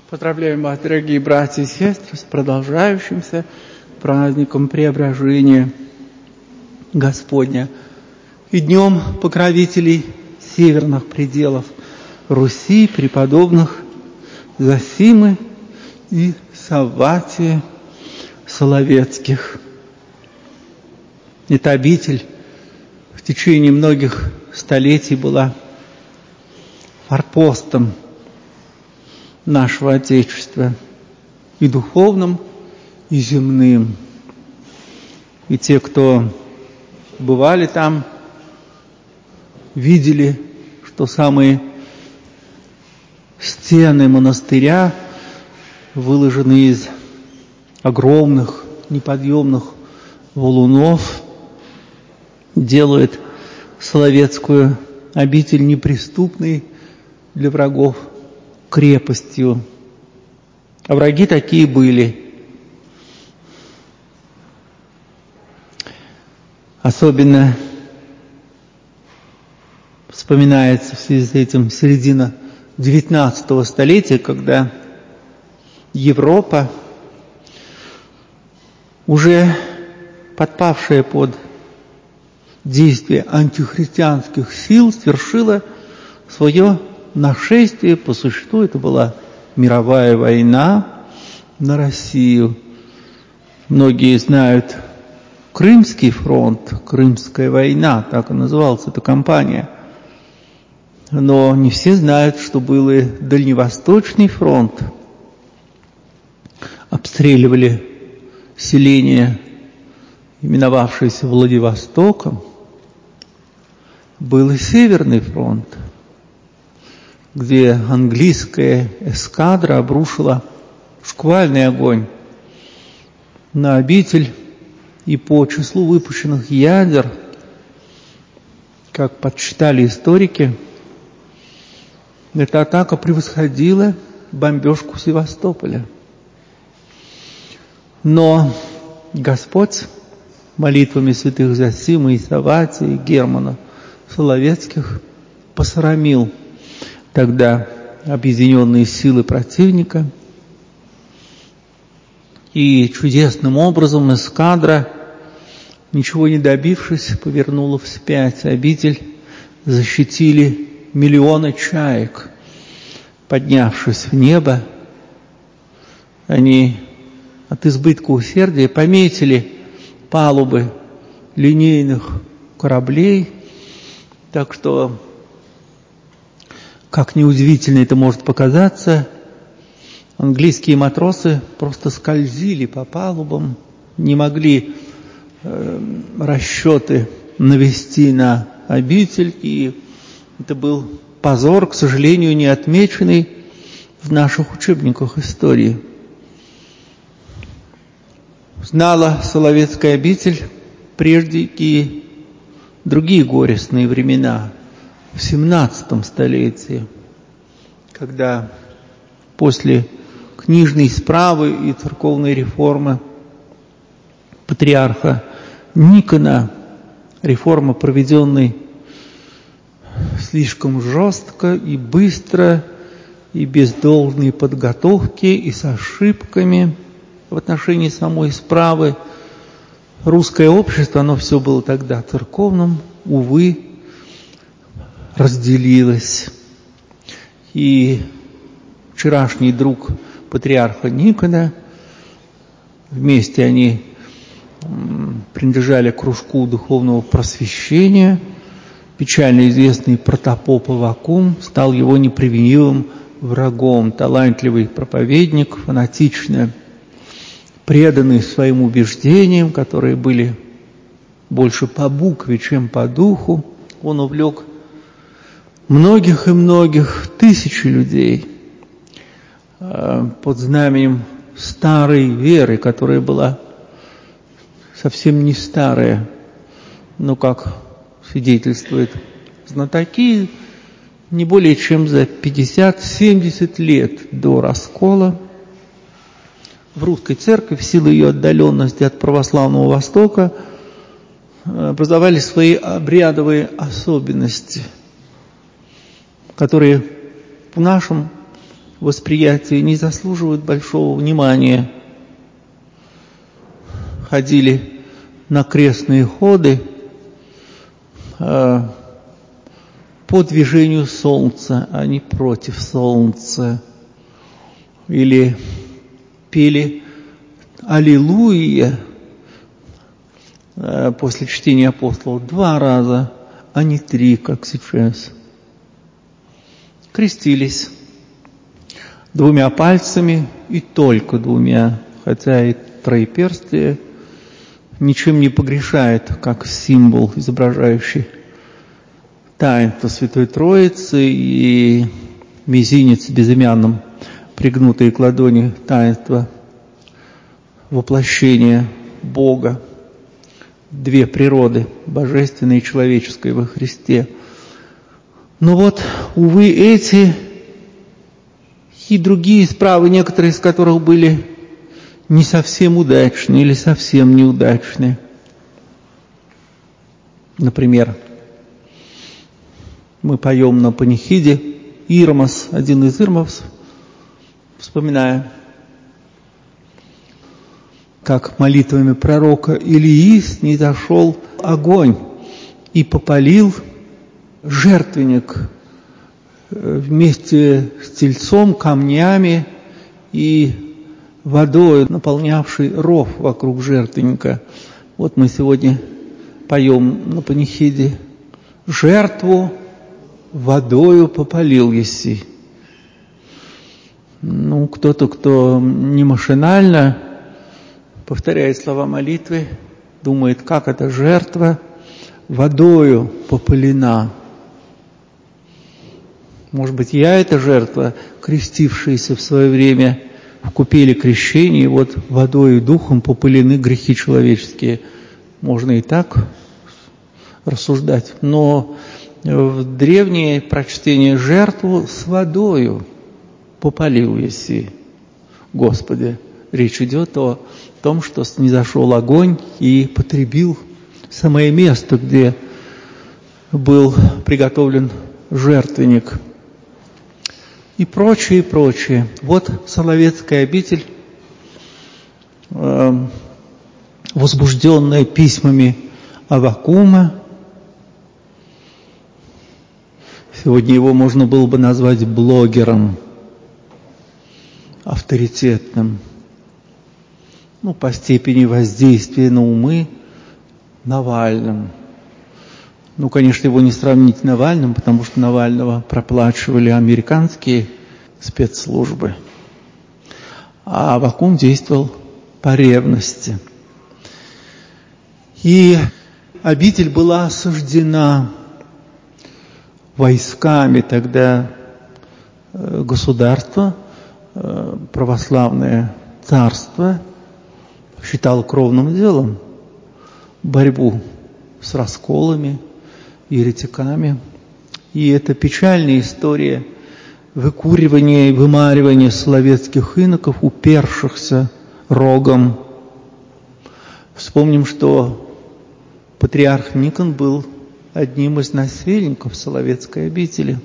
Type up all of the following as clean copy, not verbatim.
Поздравляем вас, дорогие братья и сестры, с продолжающимся праздником Преображения Господня и Днем покровителей северных пределов Руси, преподобных Зосимы и Савватия Соловецких. Эта обитель в течение многих столетий была форпостом нашего Отечества, и духовным, и земным. И те, кто бывали там, видели, что самые стены монастыря выложены из огромных неподъемных валунов, делают Соловецкую обитель неприступной для врагов крепостью. А враги такие были. Особенно вспоминается в связи с этим середина XIX столетия, когда Европа, уже подпавшая под действие антихристианских сил, совершила свое нашествие. По существу это была мировая война на Россию. Многие знают Крымский фронт, Крымская война, так и называлась эта кампания. Но не все знают, что был и Дальневосточный фронт. Обстреливали селение, именовавшееся Владивостоком. Был и Северный фронт, где английская эскадра обрушила шквальный огонь на обитель, и по числу выпущенных ядер, как подсчитали историки, эта атака превосходила бомбежку Севастополя. Но Господь молитвами святых Зосимы и Савватия и Германа Соловецких посрамил тогда объединенные силы противника, и чудесным образом эскадра, ничего не добившись, повернула вспять. Обитель защитили миллионы чаек, поднявшись в небо. Они от избытка усердия пометили палубы линейных кораблей, так что, как неудивительно это может показаться, английские матросы просто скользили по палубам, не могли расчеты навести на обитель, и это был позор, к сожалению, не отмеченный в наших учебниках истории. Знала Соловецкая обитель прежде и другие горестные времена в XVII столетии, когда после книжной справы и церковной реформы патриарха Никона, реформа, проведенная слишком жестко и быстро, и без должной подготовки, и с ошибками в отношении самой справы, русское общество, оно все было тогда церковным, увы, разделилось. И вчерашний друг патриарха Никона, вместе они принадлежали кружку духовного просвещения, печально известный протопоп Аввакум стал его непримиримым врагом, талантливый проповедник, фанатично преданный своим убеждениям, которые были больше по букве, чем по духу. Он увлек многих и многих, тысячи людей под знаменем старой веры, которая была совсем не старая, но, как свидетельствуют знатоки, не более чем за 50-70 лет до раскола в русской церкви, в силу ее отдаленности от православного Востока, образовали свои обрядовые особенности, которые в нашем восприятия не заслуживают большого внимания. Ходили на крестные ходы по движению солнца, а не против солнца. Или пели «Аллилуйя» после чтения апостолов 2 раза, а не 3, как сейчас. Крестились 2 пальцами и только 2, хотя и троеперстие ничем не погрешает, как символ, изображающий таинство Святой Троицы, и мизинец безымянным пригнутые к ладони таинства воплощения Бога. 2 природы, божественная и человеческая во Христе. Но вот, увы, эти и другие справы, некоторые из которых были не совсем удачные или совсем неудачные. Например, мы поем на панихиде Ирмос, один из ирмов, вспоминая, как молитвами пророка Илии снизошел огонь и попалил жертвенник вместе с тельцом, камнями и водой, наполнявшей ров вокруг жертвенника. Вот мы сегодня поем на панихиде: «Жертву водою попалил еси». Кто-то, кто не машинально повторяет слова молитвы, думает, как эта жертва водою попалена. Может быть, я эта жертва, крестившаяся в свое время в купели крещения, и вот водой и духом попалены грехи человеческие. Можно и так рассуждать. Но в древнее прочтение «жертву с водою попалил еси». Господи, речь идет о том, что снизошел огонь и потребил самое место, где был приготовлен жертвенник. И прочее, и прочее. Вот Соловецкая обитель, возбужденная письмами Аввакума. Сегодня его можно было бы назвать блогером, авторитетным. По степени воздействия на умы Навальным. Конечно, его не сравнить с Навальным, потому что Навального проплачивали американские спецслужбы. А Аввакум действовал по ревности. И обитель была осаждена войсками тогда государства, православное царство считало кровным делом борьбу с расколами, еретиками. И это печальная история выкуривания и вымаривания соловецких иноков, упершихся рогом. Вспомним, что патриарх Никон был одним из насельников Соловецкой обители.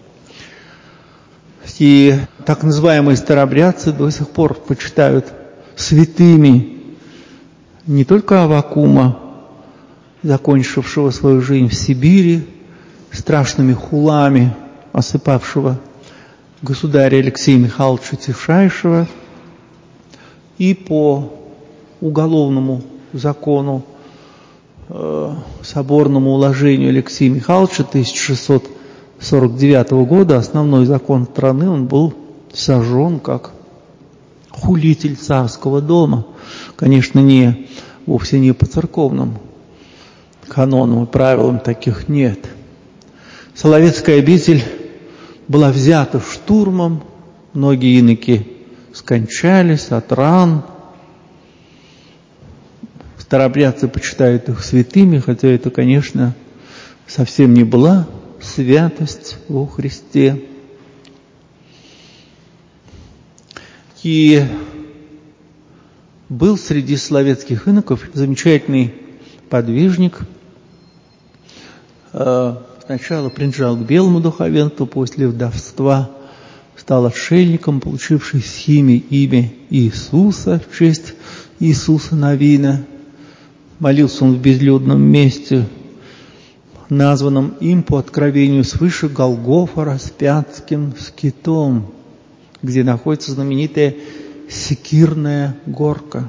И так называемые старообрядцы до сих пор почитают святыми не только Аввакума, закончившего свою жизнь в Сибири, страшными хулами осыпавшего государя Алексея Михайловича Тишайшего, и по уголовному закону, соборному уложению Алексея Михайловича 1649 года, основной закон страны, он был сожжен как хулитель царского дома. Конечно, вовсе не по церковным канонам и правилам, таких нет. Соловецкая обитель была взята штурмом, многие иноки скончались от ран. Старообрядцы почитают их святыми, хотя это, конечно, совсем не была святость во Христе. И был среди соловецких иноков замечательный подвижник. Сначала принадлежал к белому духовенству, после вдовства стал отшельником, получивший в схиме имя Иисуса в честь Иисуса Навина. Молился он в безлюдном месте, названном им по откровению свыше Голгофа распятским скитом, где находится знаменитая Секирная горка.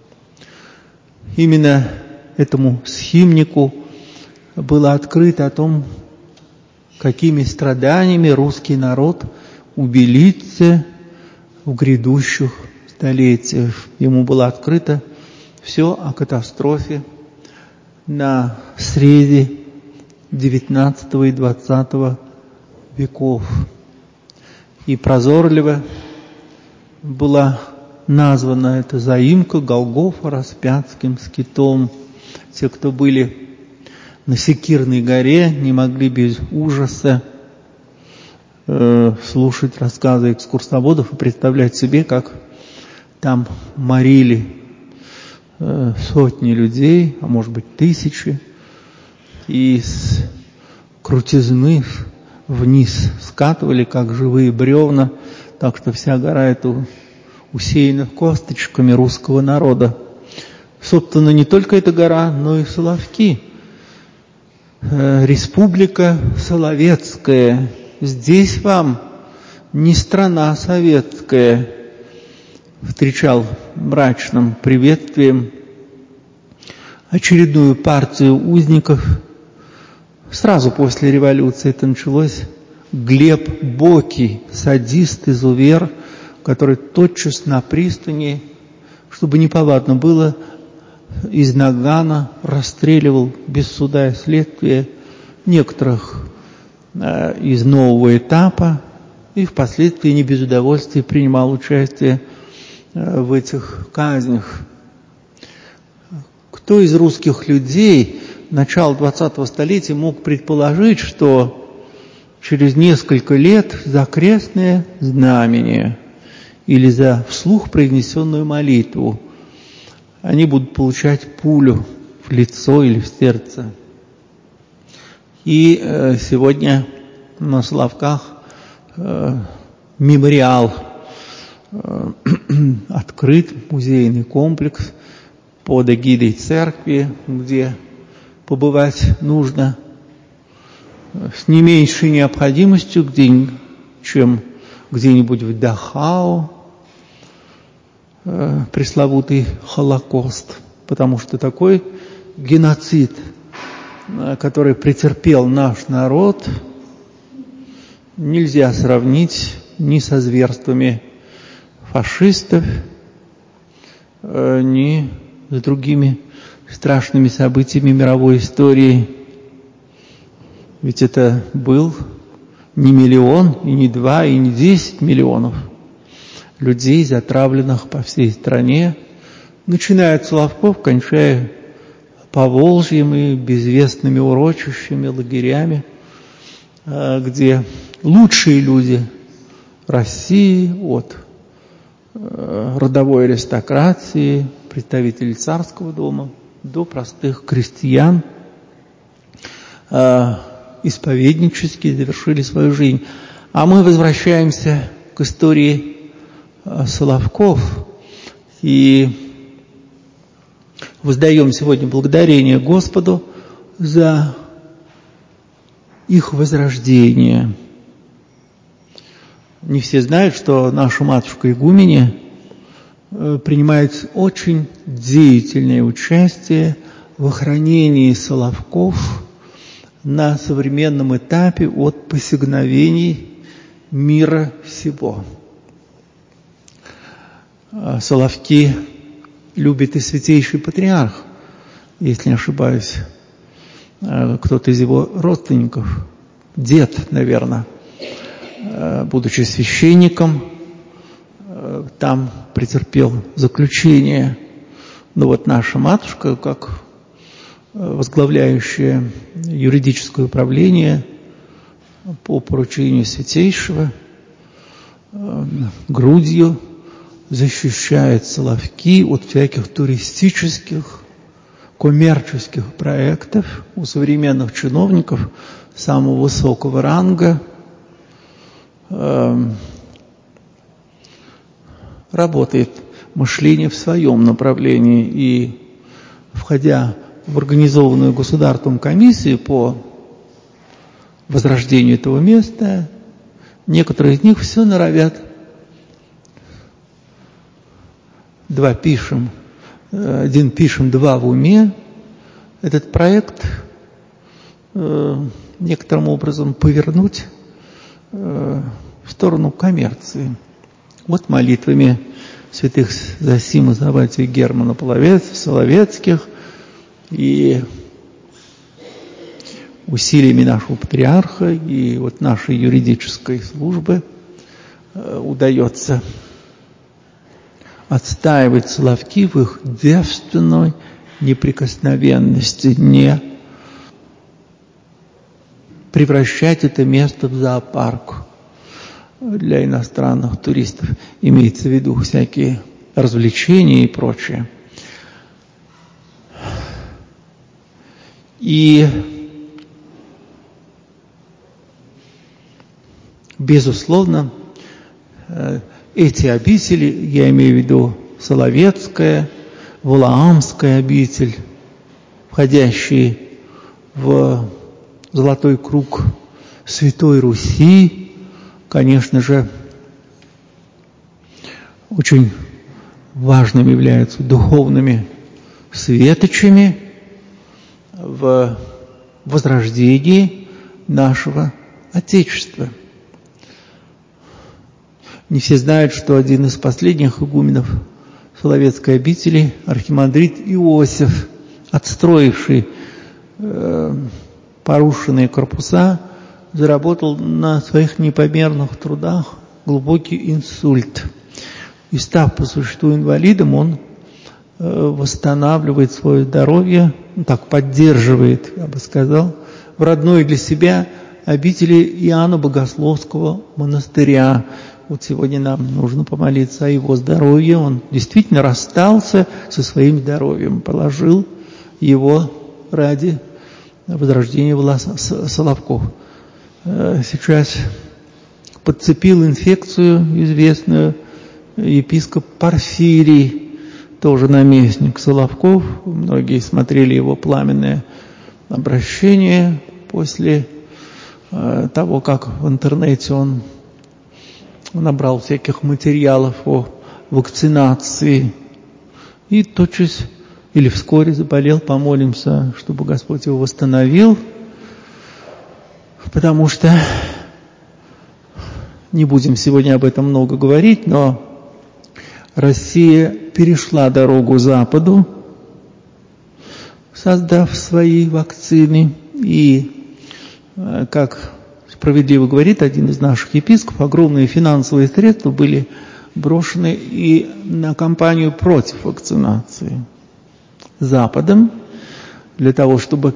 Именно этому схимнику было открыто о том, какими страданиями русский народ убелится в грядущих столетиях. Ему было открыто все о катастрофе на срезе XIX и XX веков. И прозорливо была названа эта заимка Голгофа распятским скитом. Те, кто были на Секирной горе, не могли без ужаса слушать рассказы экскурсоводов и представлять себе, как там морили сотни людей, а может быть тысячи, и с крутизны вниз скатывали, как живые бревна, так что вся гора эта усеяна косточками русского народа. Собственно, не только эта гора, но и Соловки. Республика Соловецкая. Здесь вам не страна советская, встречал мрачным приветствием очередную партию узников. Сразу после революции это началось. Глеб Бокий, садист-изувер, который тотчас на пристани, чтобы неповадно было, из нагана расстреливал без суда и следствия некоторых из нового этапа и впоследствии не без удовольствия принимал участие в этих казнях. Кто из русских людей начала 20-го столетия мог предположить, что через несколько лет за крестное знамение или за вслух произнесенную молитву они будут получать пулю в лицо или в сердце? И сегодня на Соловках мемориал, открыт музейный комплекс под эгидой церкви, где побывать нужно с не меньшей необходимостью, чем где-нибудь в Дахау, пресловутый Холокост, потому что такой геноцид, который претерпел наш народ, нельзя сравнить ни со зверствами фашистов, ни с другими страшными событиями мировой истории. Ведь это был не миллион, и не 2, и не 10 миллионов людей, затравленных по всей стране, начиная от Соловков, кончая Поволжьем и безвестными урочищами, лагерями, где лучшие люди России, от родовой аристократии, представителей царского дома, до простых крестьян, исповеднически завершили свою жизнь. А мы возвращаемся к истории Соловков и воздаем сегодня благодарение Господу за их возрождение. Не все знают, что наша матушка игуменя принимает очень деятельное участие в охранении Соловков на современном этапе от посягновений мира всего. Соловки любит и святейший патриарх, если не ошибаюсь, кто-то из его родственников, дед, наверное, будучи священником, там претерпел заключение. Но вот наша матушка, как возглавляющая юридическое управление по поручению святейшего, грудью защищает Соловки от всяких туристических, коммерческих проектов у современных чиновников самого высокого ранга, работает мышление в своем направлении, и, входя в организованную государством комиссию по возрождению этого места, некоторые из них все норовят. Один пишем, два в уме. Этот проект некоторым образом повернуть в сторону коммерции. Вот молитвами святых Зосима, Заватия, Германа Соловецких и усилиями нашего патриарха и вот нашей юридической службы удается отстаивать Соловки в их девственной неприкосновенности, не превращать это место в зоопарк для иностранных туристов. Имеется в виду всякие развлечения и прочее. И, безусловно, эти обители, я имею в виду Соловецкая, Валаамская обитель, входящие в золотой круг Святой Руси, конечно же, очень важными являются духовными светочами в возрождении нашего Отечества. Не все знают, что один из последних игуменов Соловецкой обители, архимандрит Иосиф, отстроивший порушенные корпуса, заработал на своих непомерных трудах глубокий инсульт. И, став по существу инвалидом, он восстанавливает свое здоровье, так поддерживает, я бы сказал, в родной для себя обители Иоанна Богословского монастыря. Вот сегодня нам нужно помолиться о его здоровье. Он действительно расстался со своим здоровьем, положил его ради возрождения Соловков. Сейчас подцепил инфекцию известную епископ Порфирий, тоже наместник Соловков. Многие смотрели его пламенное обращение после того, как в интернете он набрал всяких материалов о вакцинации и тотчас или вскоре заболел. Помолимся, чтобы Господь его восстановил, потому что не будем сегодня об этом много говорить, но Россия перешла дорогу Западу, создав свои вакцины, и, как справедливо говорит один из наших епископов, огромные финансовые средства были брошены и на кампанию против вакцинации Западом, для того, чтобы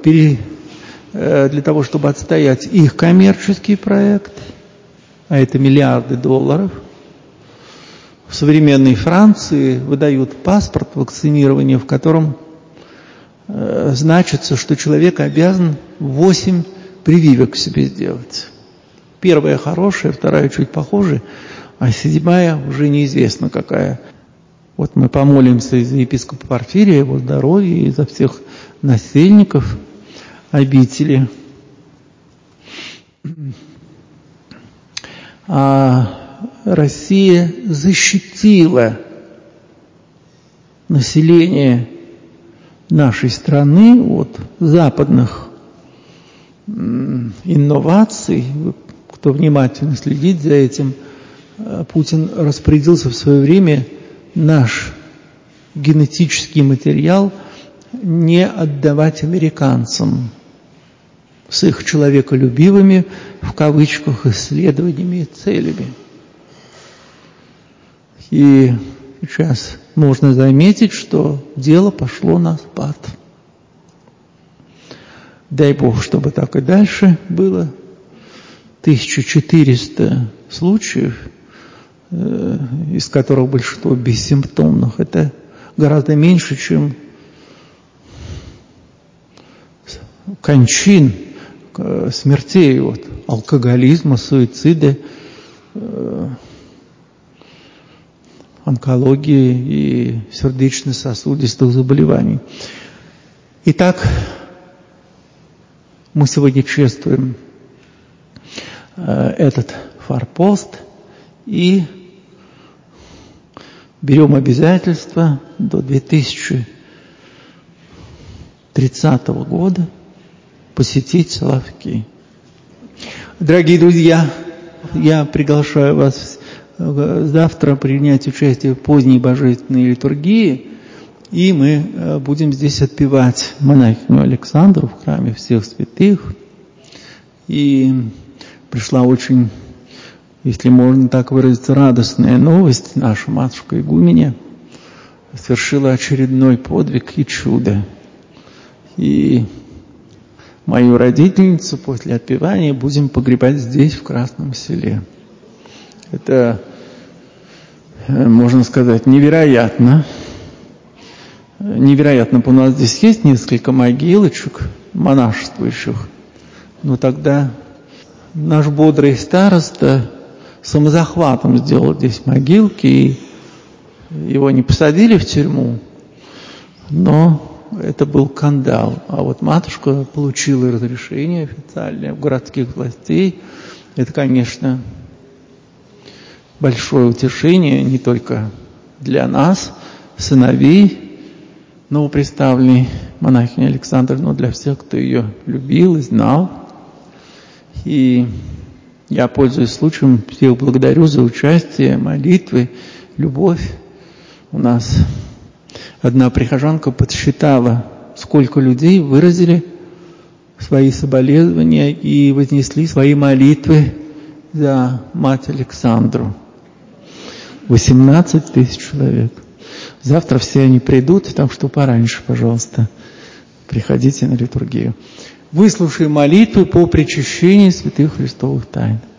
отстоять их коммерческий проект, а это миллиарды долларов. В современной Франции выдают паспорт вакцинирования, в котором значится, что человек обязан 8 прививок себе сделать. Первая хорошая, вторая чуть похуже, а 7-я уже неизвестно какая. Вот мы помолимся за епископа Порфирия, его здоровья, и за всех насельников обители. А Россия защитила население нашей страны от западных инноваций. Кто внимательно следит за этим, Путин распорядился в свое время наш генетический материал не отдавать американцам с их человеколюбивыми, в кавычках, исследованиями и целями. И сейчас можно заметить, что дело пошло на спад. Дай Бог, чтобы так и дальше было. 1400 случаев, из которых большинство бессимптомных, это гораздо меньше, чем кончин, смертей от алкоголизма, суицида, онкологии и сердечно-сосудистых заболеваний. Итак, мы сегодня чествуем этот форпост и берем обязательство до 2030 года посетить Соловки. Дорогие друзья, я приглашаю вас завтра принять участие в поздней божественной литургии, и мы будем здесь отпевать монахиню Александру в храме всех святых. И пришла очень, если можно так выразиться, радостная новость. Наша матушка игуменя совершила очередной подвиг и чудо. И мою родительницу после отпевания будем погребать здесь, в Красном Селе. Это, можно сказать, невероятно. Невероятно, у нас здесь есть несколько могилочек монашествующих, но тогда наш бодрый староста самозахватом сделал здесь могилки, и его не посадили в тюрьму, но это был скандал. А вот матушка получила разрешение официальное у городских властей. Это, конечно, большое утешение не только для нас, сыновей новоприставленной монахини Александры, но для всех, кто ее любил и знал. И я, пользуясь случаем, всех благодарю за участие, молитвы, любовь. У нас одна прихожанка подсчитала, сколько людей выразили свои соболезнования и вознесли свои молитвы за мать Александру. 18 тысяч человек. Завтра все они придут, так что пораньше, пожалуйста, приходите на литургию. Выслушаем молитвы по причащению святых христовых тайн.